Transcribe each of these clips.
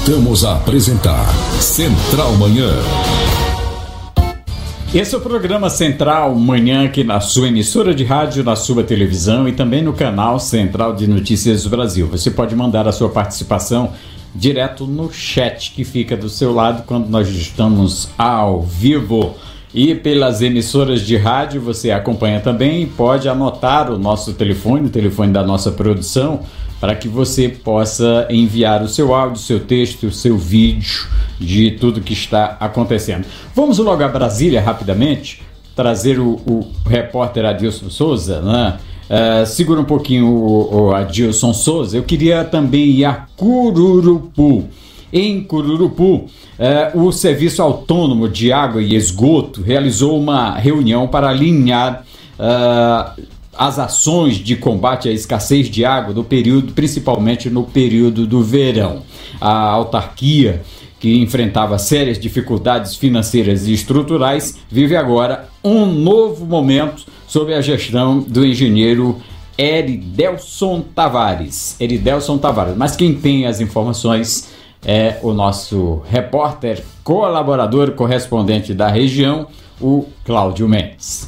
Voltamos a apresentar Central Manhã. Esse é o programa Central Manhã aqui na sua emissora de rádio, na sua televisão e também no canal Central de Notícias do Brasil. Você pode mandar a sua participação direto no chat que fica do seu lado quando nós estamos ao vivo. E pelas emissoras de rádio você acompanha também, pode anotar o nosso telefone, o telefone da nossa produção, para que você possa enviar o seu áudio, o seu texto, o seu vídeo de tudo que está acontecendo. Vamos logo a Brasília rapidamente, trazer o repórter Adilson Souza, né? Segura um pouquinho o Adilson Souza. Eu queria também ir a Cururupu. Em Cururupu, o Serviço Autônomo de Água e Esgoto realizou uma reunião para alinhar as ações de combate à escassez de água do período, principalmente no período do verão. A autarquia, que enfrentava sérias dificuldades financeiras e estruturais, vive agora um novo momento sob a gestão do engenheiro Eridelson Tavares. Mas quem tem as informações é o nosso repórter, colaborador, correspondente da região, o Cláudio Mendes.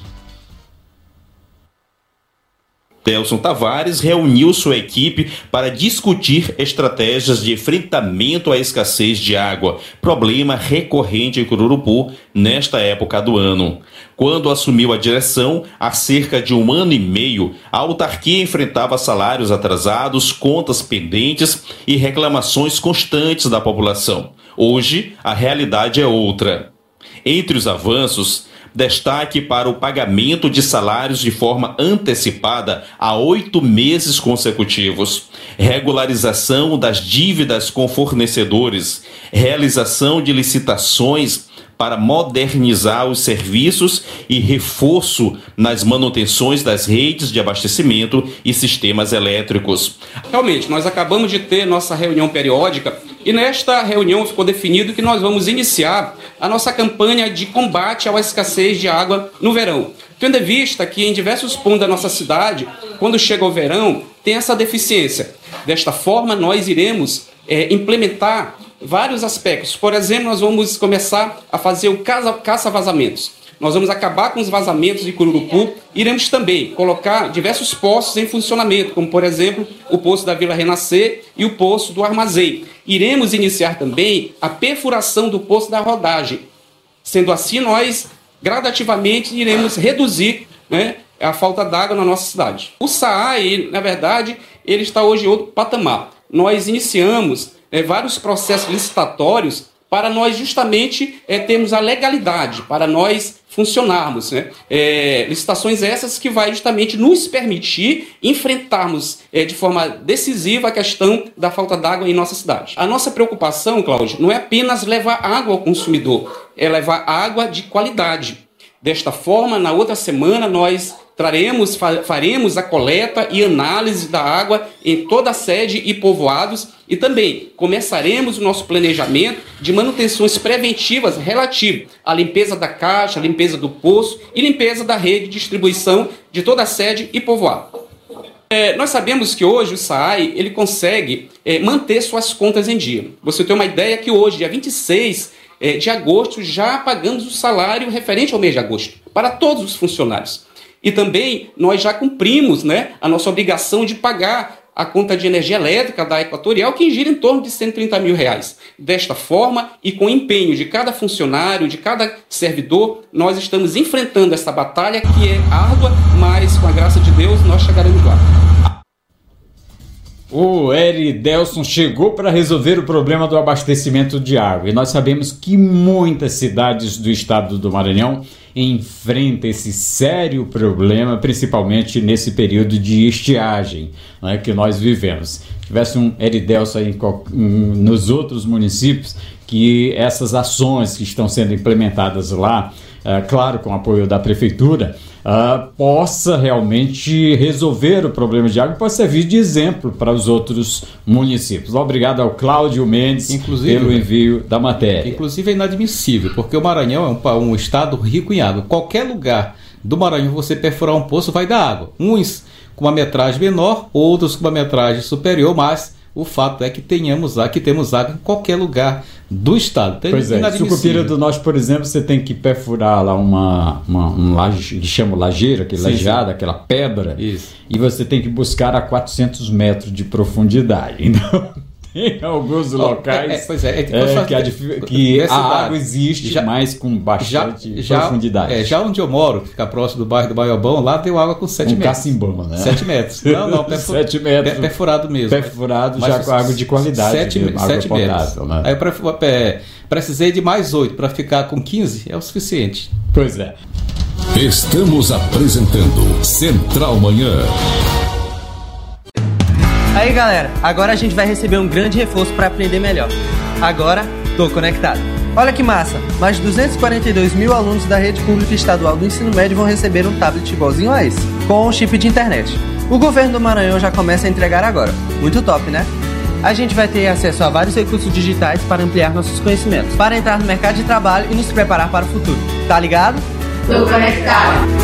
Eridelson Tavares reuniu sua equipe para discutir estratégias de enfrentamento à escassez de água, problema recorrente em Cururupu nesta época do ano. Quando assumiu a direção, há cerca de 1 ano e meio, a autarquia enfrentava salários atrasados, contas pendentes e reclamações constantes da população. Hoje, a realidade é outra. Entre os avanços, destaque para o pagamento de salários de forma antecipada há 8 meses consecutivos, regularização das dívidas com fornecedores, realização de licitações para modernizar os serviços e reforço nas manutenções das redes de abastecimento e sistemas elétricos. Realmente, nós acabamos de ter nossa reunião periódica e nesta reunião ficou definido que nós vamos iniciar a nossa campanha de combate à escassez de água no verão. Tendo em vista que em diversos pontos da nossa cidade, quando chega o verão, tem essa deficiência. Desta forma, nós iremos implementar vários aspectos. Por exemplo, nós vamos começar a fazer o caça-vazamentos. Nós vamos acabar com os vazamentos de Cururupu. Iremos também colocar diversos poços em funcionamento, como, por exemplo, o poço da Vila Renascer e o poço do Armazém. Iremos iniciar também a perfuração do poço da Rodagem. Sendo assim, nós gradativamente iremos reduzir, né, a falta d'água na nossa cidade. O SAAI, na verdade, ele está hoje em outro patamar. Nós iniciamos vários processos licitatórios para nós justamente termos a legalidade, para nós funcionarmos. Né? Licitações essas que vai justamente nos permitir enfrentarmos de forma decisiva a questão da falta d'água em nossa cidade. A nossa preocupação, Cláudio, não é apenas levar água ao consumidor, é levar água de qualidade. Desta forma, na outra semana, nós faremos a coleta e análise da água em toda a sede e povoados e também começaremos o nosso planejamento de manutenções preventivas relativo à limpeza da caixa, limpeza do poço e limpeza da rede de distribuição de toda a sede e povoado. Nós sabemos que hoje o SAAI ele consegue manter suas contas em dia. Você tem uma ideia que hoje, dia 26 de agosto, já pagamos o salário referente ao mês de agosto para todos os funcionários. E também nós já cumprimos, né, a nossa obrigação de pagar a conta de energia elétrica da Equatorial, que gira em torno de R$130 mil. Desta forma, e com o empenho de cada funcionário, de cada servidor, nós estamos enfrentando essa batalha que é árdua, mas com a graça de Deus nós chegaremos lá. O Eridelson chegou para resolver o problema do abastecimento de água e nós sabemos que muitas cidades do estado do Maranhão enfrentam esse sério problema, principalmente nesse período de estiagem, né, que nós vivemos. Se tivesse um Eridelson aí nos outros municípios, que essas ações que estão sendo implementadas lá, claro, com o apoio da prefeitura, possa realmente resolver o problema de água e possa servir de exemplo para os outros municípios. Obrigado ao Cláudio Mendes pelo envio da matéria. Inclusive é inadmissível, porque o Maranhão é um estado rico em água. Qualquer lugar do Maranhão você perfurar um poço vai dar água. Uns com uma metragem menor, outros com uma metragem superior, mas o fato é que temos água em qualquer lugar do estado. Então, pois é, Sucupira do Norte, por exemplo, você tem que perfurar lá um laje, que chama lajeira, aquele lajeado, aquela pedra, isso. E você tem que buscar a 400 metros de profundidade. Então, tem alguns locais que a água existe, mas com bastante profundidade. Já onde eu moro, fica próximo do bairro do Baiobão, lá deu água com 7 metros. Cacimbão, né? 7 metros. Não, 7 metros. Perfurado mesmo. Perfurado já com água de qualidade. 7 metros. Né? Aí eu precisei de mais 8 para ficar com 15, é o suficiente. Pois é. Estamos apresentando Central Manhã. Aí galera, agora a gente vai receber um grande reforço para aprender melhor. Agora, tô conectado. Olha que massa, mais de 242 mil alunos da rede pública estadual do ensino médio vão receber um tablet igualzinho a esse, com um chip de internet. O governo do Maranhão já começa a entregar agora. Muito top, né? A gente vai ter acesso a vários recursos digitais para ampliar nossos conhecimentos, para entrar no mercado de trabalho e nos preparar para o futuro. Tá ligado? Tô conectado.